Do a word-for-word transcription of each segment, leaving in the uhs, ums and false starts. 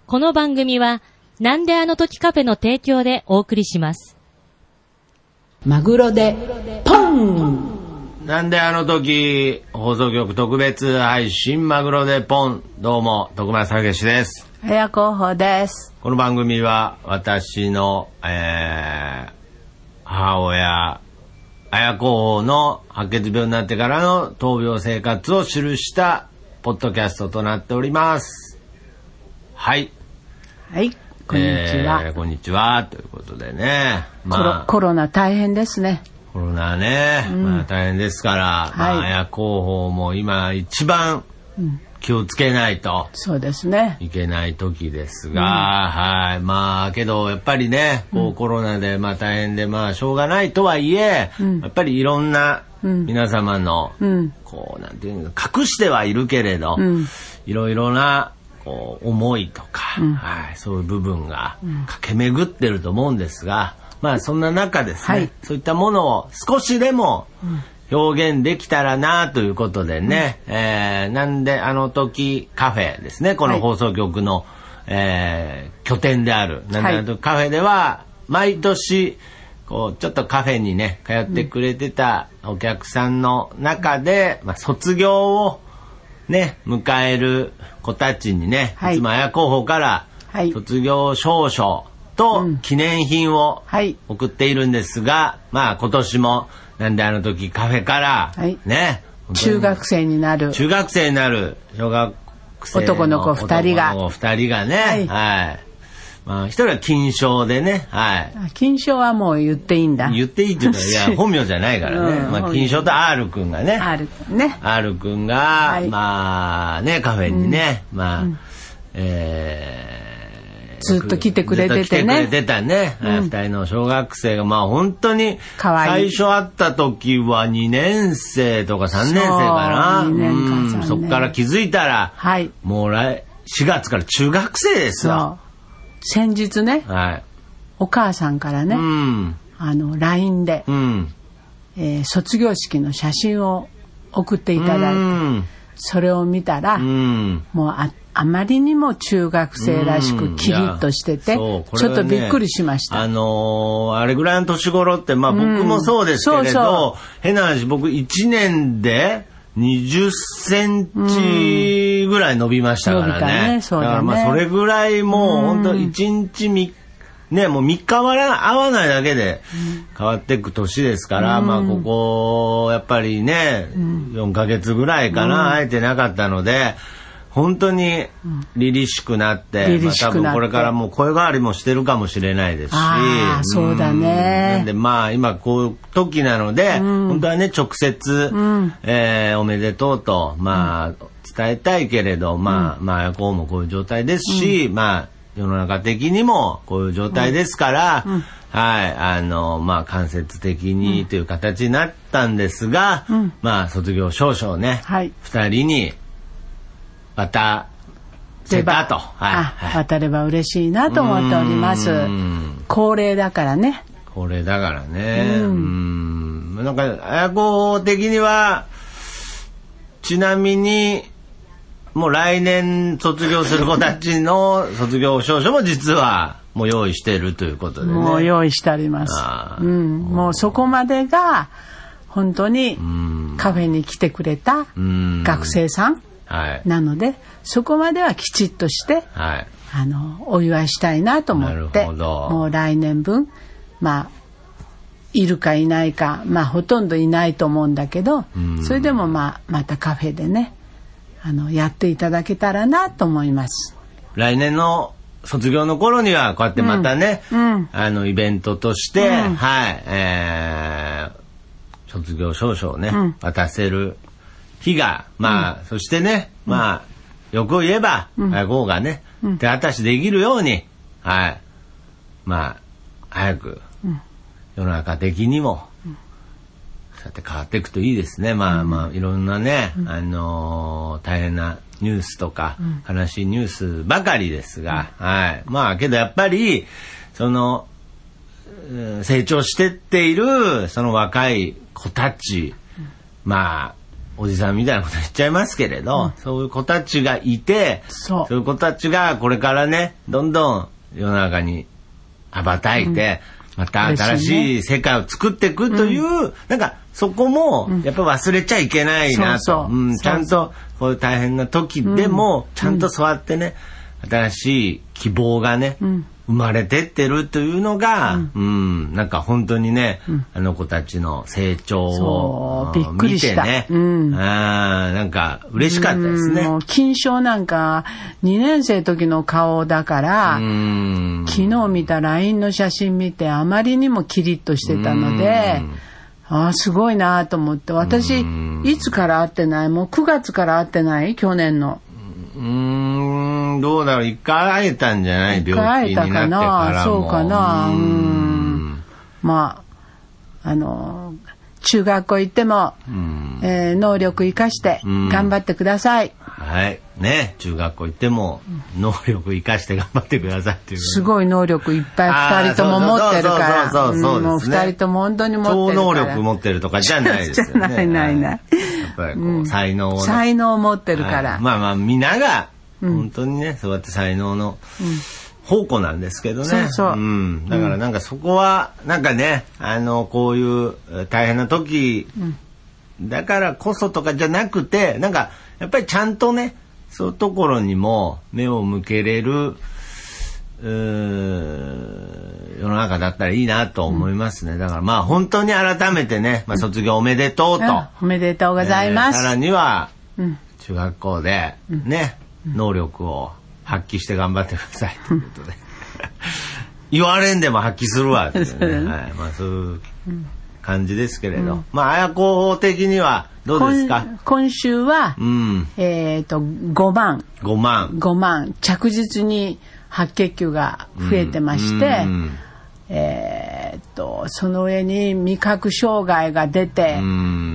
この番組は、なんであの時カフェの提供でお送りします。 マグロでポン。 なんであの時放送局特別配信マグロでポン。どうも徳松武史です。 早候補です。 この番組は私の、えー、母親綾候補の白血病になってからの闘病生活を記したポッドキャストとなっております。はいはい、こんにちは、 えー、こんにちはということでね、 まあ、コロ、コロナ大変ですね。 コロナね、うん、まあ、大変ですから、はい、まあ、綾候補も今一番気をつけないと、うん、そうですね、いけない時ですが、うん、はい、まあけどやっぱりね、こう、うん、コロナでまあ大変でまあしょうがないとはいえ、うん、やっぱりいろんな皆様の、うん、こうなんていうの隠してはいるけれど、うん、いろいろな思いとか、うん、はい、そういう部分が駆け巡ってると思うんですが、まあそんな中ですね、はい、そういったものを少しでも表現できたらなということでね、うん、えー、なんであの時カフェですね、この放送局の、はい、えー、拠点であるなんであの時カフェでは毎年こうちょっとカフェにね通ってくれてたお客さんの中で、まあ、卒業をね、迎える子たちにね、はい、いつも綾候補から卒業証書と記念品を送っているんですが、はい、まあ今年もなんであの時カフェからね、 はい、中学生になる中学生になる小学生の男の子ふたりが男の子ふたりがね、はい、はい、まあ一人は金賞でね、はい。 金賞はもう言っていいんだ。 言っていいって言うと、いや本名じゃないからね。うん、まあ金賞と R 君がね。 R 君ね。 R 君が、はい、まあねカフェにね、うん、まあ、うん、えー、 ずっと来てくれててね。 来てくれてたね。二、うん、人の小学生がまあ本当に最初会った時はにねん生とかさんねん生かな。 にねんかさんねん。 そっから気づいたら、はい、もう来しがつから中学生ですよ。 先日ね、はい、お母さんからね、うん、あの ライン で、うん、えー、卒業式の写真を送っていただいて、うん、それを見たら、うん、もう あ, あまりにも中学生らしくキリッとしてて、うんね、ちょっとびっくりしました。 あのー、あれぐらいの年頃って、まあ、僕もそうですけれど、うん、そうそう、変な話、僕いちねんでにじゅっセンチぐらい伸びましたからね。うん、ね、そうだね。だからまあそれぐらいもう本当いちにちみね、もうみっかは合わないだけで変わっていく年ですから、うん、まあここやっぱりね、うん、よんかげつぐらいかな、会えてなかったので、本当に凛々しくなって、うん、まあ、多分これからもう声変わりもしてるかもしれないですし、 あ、そうだね。 なんでまあ今こういう時なので、うん、本当はね直接、うん、えー、おめでとうとまあ、うん、伝えたいけれど、まあ、うん、まあ綾候補もこういう状態ですし、うん、まあ世の中的にもこういう状態ですから、うん、はい、あのまあ間接的にという形になったんですが、うん、まあ卒業証書をね、はい、ふたりに渡せたと、 はい、あ、はい、渡れば嬉しいなと思っております。恒例だからね。 恒例だからね。うん、うん、なんか綾候補的にはちなみにもう来年卒業する子たちの卒業証書も実はもう用意しているということでね。 もう用意してあります。うん、もうそこまでが本当にカフェに来てくれた学生さん。はい、なのでそこまではきちっとして、はい、あのお祝いしたいなと思ってもう来年分まあいるかいないか、まあほとんどいないと思うんだけど、それでもまあまたカフェでねあのやっていただけたらなと思います。 来年の卒業の頃にはこうやってまたね、うんうん、あのイベントとして、うん、はい、えー、卒業証書をね、うん、渡せる日が、まあ、うん、そしてね、うん、まあ、よく言えば、綾候補がね、うん、手渡しできるように、はい、まあ、早く、うん、世の中的にも、うん、そうやって変わっていくといいですね。まあまあ、いろんなね、うん、あのー、大変なニュースとか、うん、悲しいニュースばかりですが、うん、はい。まあ、けどやっぱり、その、成長してっている、その若い子たち、うん、まあ、 おじさんみたいなこと言っちゃいますけれど、うん、そういう子たちがいて、そう、そういう子たちがこれからね、どんどん世の中に羽ばたいて、うん、また新しい世界を作っていくという、うん、なんかそこもやっぱ忘れちゃいけないなと、ちゃんとこういう大変な時でも、ちゃんとそうやってね、新しい希望がね、うん生まれてってるというのが、うん、うん、なんか本当にね、うん、あの子たちの成長をびっくりした。 見てね、うん、あなんか嬉しかったですね。もう金賞なんかにねん生の時の顔だから、うん昨日見た ライン の写真見てあまりにもキリッとしてたので、あすごいなと思って、私いつから会ってない？もうくがつから会ってない？去年の。 うーんどうだろう一回会えたんじゃない病気になってからもそうかなうんまああの中学校行っても、うんえー、能力生かして頑張ってください、 うん、はいね中学校行っても能力生かして頑張ってくださいっていう、 すごい能力いっぱいふたりとも持ってるからもうふたりとも本当に持ってるから超能力持ってるとかじゃないですよねじゃないないない、やっぱりこう、うん、才能を、ね、 才能を持ってるから、 はい、まあまあみんなが本当にね、うん、そうやって才能の宝庫なんですけどね、 そうそう、 うん、だからなんかそこはなんかねあのこういう大変な時だからこそとかじゃなくてなんかやっぱりちゃんとねそういうところにも目を向けれるうー世の中だったらいいなと思いますね、うん、だからまあ本当に改めてね、まあ、卒業おめでとうと、うん、 おめでとうございます、 えー、さらには中学校でね、うん、能力を発揮して頑張ってくださいということで言われんでも発揮するわっていうね、はいまあ、そういう感じですけれど、うん、まあ綾候補的にはどうですか？ 今, 今週は、うん、えっ、ー、とごまんごまんごまん着実に白血球が増えてまして、うん、えー、とその上に味覚障害が出て、うん、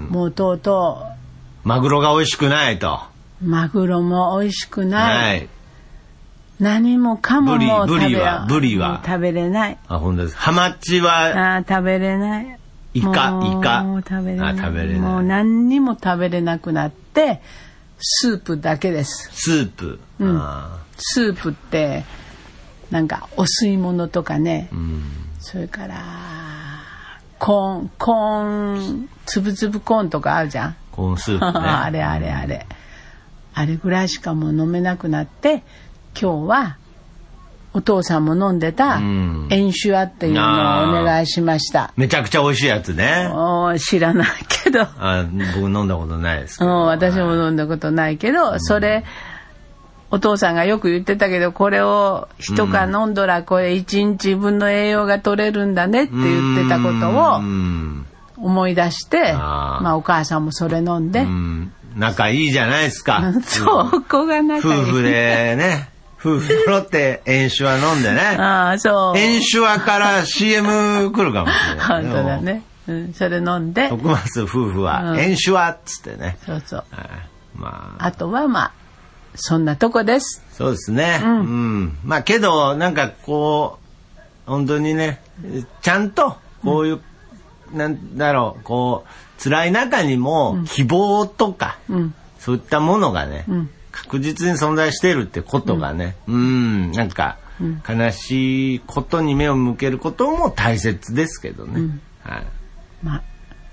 もうとうとうマグロが美味しくないとマグロも美味しくない、はい、何もかももう食べブリはブリは食べれない。 あ本当です。ハマチはあ食べれない。 イカイカもう食べれない。 あ食べれない。 もう何にも食べれなくなってスープだけです。 スープ、 うん、スープってなんかお吸い物とかね、うん、それからコーンコーンつぶつぶコーンとかあるじゃんコーンスープねあれあれあれ、うん、あれぐらいしかもう飲めなくなって今日はお父さんも飲んでたエンシュアっていうのをお願いしました、 うん、めちゃくちゃ美味しいやつね。 知らないけどあ僕飲んだことないですけど、 私も飲んだことないけど、はい、それお父さんがよく言ってたけどこれを人が飲んだらこれいちにちぶんの栄養が取れるんだねって言ってたことを思い出して、あまあお母さんもそれ飲んで、うん仲いいじゃないですかそこが仲いい夫婦でね夫婦揃ってエンシュア飲んでねあそうエンシュアから シーエム 来るかもしれない、 ね、本当だね、うん、それ飲んで徳松夫婦はエンシュアっつってね、 うん、そうそう、 はいまあ、あとはまあそんなとこです。 そうですね、うんうん、まあけどなんかこう本当にねちゃんとこういう、うん、なんだろうこう辛い中にも希望とか、うん、そういったものがね、うん、確実に存在しているってことがね、うん、うんなんか、うん、悲しいことに目を向けることも大切ですけどね、うんはいまあ、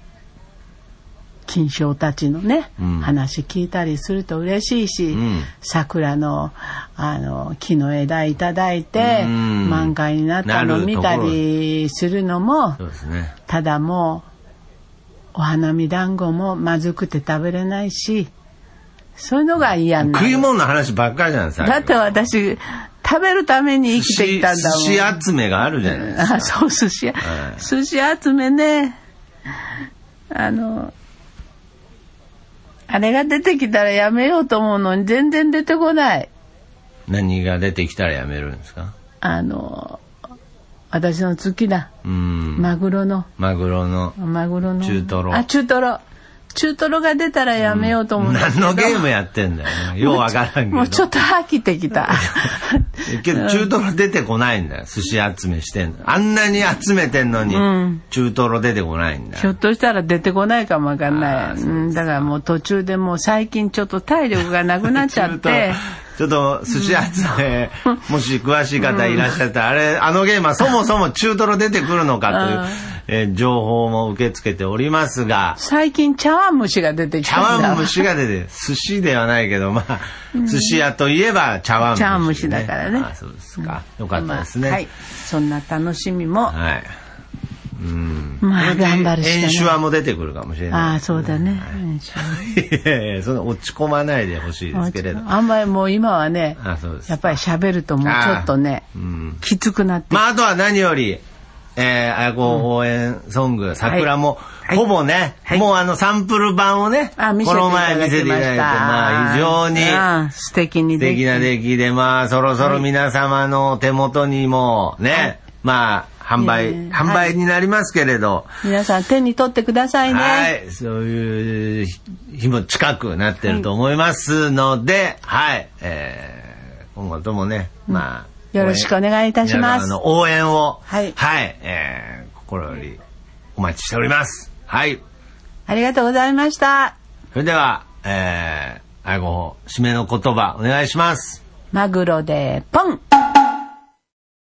金賞たちのね、うん、話聞いたりすると嬉しいし、うん、桜 の, あの木の枝いただいて、うん、満開になったのを見たりするのもそうですね、 ただもうお花見団子もまずくて食べれないしそういうのが嫌な食い物の話ばっかりじゃないですか。 だって私食べるために生きてきたんだもん。 寿司集めがあるじゃないですか。 あそう寿司、はい、寿司集めねあのあれが出てきたらやめようと思うのに全然出てこない。 何が出てきたらやめるんですか？ あの私の好きなマグロのマグロのマグロの中トロあ中トロ中トロが出たらやめようと思うんだけど、 うん、何のゲームやってんだよねようわからんけどもうちょっと飽きてきたけど中トロ出てこないんだよ。寿司集めしてんの。あんなに集めてんのに、うん、中トロ出てこないんだよ。 ひょっとしたら出てこないかもわかんない。うん、だからもう途中でもう最近ちょっと体力がなくなっちゃって。 ちょっと寿司集め、うん、もし詳しい方いらっしゃったら、うん、あれ、あのゲームはそもそも中トロ出てくるのかという、えー、情報も受け付けておりますが。 最近茶碗蒸しが出てきたんだ。 茶碗蒸しが出て、寿司ではないけど、まあ、うん、寿司屋といえば茶碗蒸し、ね。 茶碗蒸しだからね。 あ、そうですか。よかったですね。 まあ、はい。そんな楽しみも。 はい。うん、 まあ頑張るしかね。 演手話も出てくるかもしれない、 ああ、そうだね。 いやいや、その落ち込まないでほしいですけれど。 あんまりもう今はね、あ、そうです、やっぱり喋るともうちょっとね、うん、きつくなって。 まああとは何より、えー、あやこ応援ソング、うん、桜も、はい、ほぼね、はい、もうあのサンプル版をね、 あ、 この前見せていただいて、まあ非常に素敵に素敵な出来で、まあそろそろ皆様の手元にもね、はい、まあ、販売、ね、販売になりますけれど、はい、皆さん手に取ってくださいね。 はい、そういう日も近くなってると思いますので、はい、はい、えー、今後ともね、うん、まあよろしくお願いいたします。 あの応援を、はい、はい、えー、心よりお待ちしております。はい、 ありがとうございました。 それでは、えー、あやこ締めの言葉お願いします。 マグロでポン。